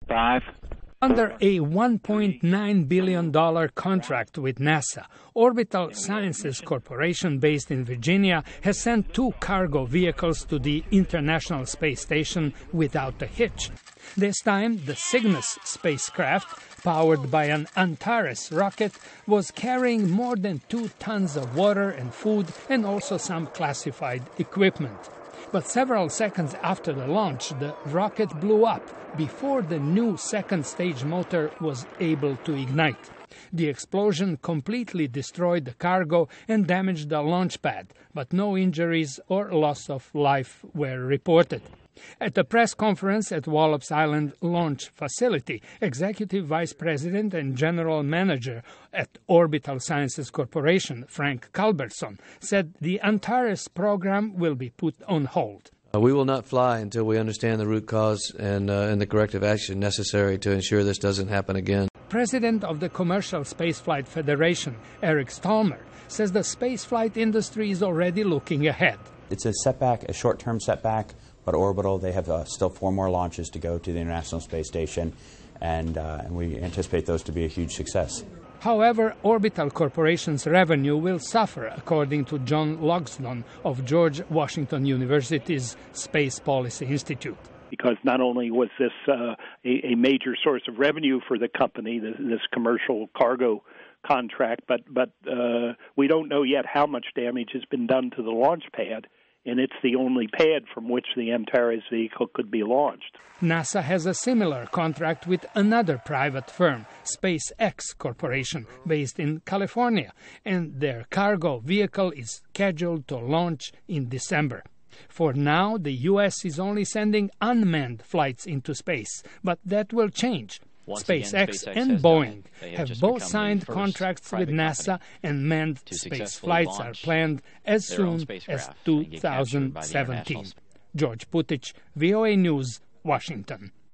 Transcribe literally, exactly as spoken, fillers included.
Five. Under a one point nine billion dollars contract with NASA, Orbital Sciences Corporation, based in Virginia, has sent two cargo vehicles to the International Space Station without a hitch. This time, the Cygnus spacecraft, powered by an Antares rocket, was carrying more than two tons of water and food and also some classified equipment. But several seconds after the launch, the rocket blew up before the new second stage motor was able to ignite. The explosion completely destroyed the cargo and damaged the launch pad, but no injuries or loss of life were reported. At a press conference at Wallops Island Launch Facility, Executive Vice President and General Manager at Orbital Sciences Corporation, Frank Culbertson, said the Antares program will be put on hold. Uh, we will not fly until we understand the root cause and, uh, and the corrective action necessary to ensure this doesn't happen again. President of the Commercial Spaceflight Federation, Eric Stallmer, says the spaceflight industry is already looking ahead. It's a setback, a short-term setback, but Orbital, they have uh, still four more launches to go to the International Space Station, and, uh, and we anticipate those to be a huge success. However, Orbital Corporation's revenue will suffer, according to John Logsdon of George Washington University's Space Policy Institute. Because not only was this uh, a, a major source of revenue for the company, this, this commercial cargo contract, but, but uh, we don't know yet how much damage has been done to the launch pad, and it's the only pad from which the Antares vehicle could be launched. NASA has a similar contract with another private firm, SpaceX Corporation, based in California, and their cargo vehicle is scheduled to launch in December. For now, the U S is only sending unmanned flights into space, but that will change. SpaceX, SpaceX and Boeing have, have both signed contracts with NASA, and manned space flights are planned as soon as two thousand seventeen. George Putich, V O A News, Washington.